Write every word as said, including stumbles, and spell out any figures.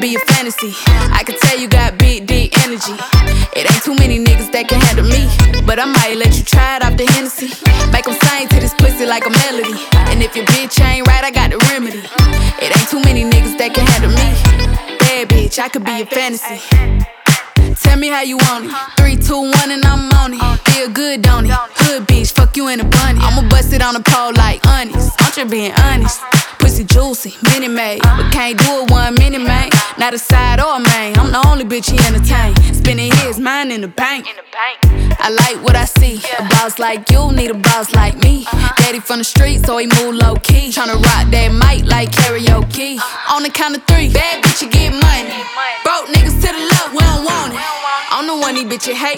be a fantasy. I can tell you got big, deep energy. It ain't too many niggas that can handle me, but I might let you try it off the Hennessy. Make them sing to this pussy like a melody. And if your bitch ain't right, I got the remedy. It ain't too many niggas that can handle me. Bad bitch, I could be a fantasy. Tell me how you want it. Three, two, one, and I'm on it. Feel good, don't it? Hood bitch, fuck you in a bunny. I'ma bust it on the pole like honest. I'm just being honest. Pussy juicy, mini made, but can't do it one minute, man. Not a side or a main. I'm the only bitch he entertain. Spending his mind in the bank. I like what I see. A boss like you need a boss like me. Daddy from the street, so he move low key. Tryna rock that mic like karaoke. On the count of three, bad bitch you get money. Broke niggas to the left, we don't want it. I'm the one these bitches hate.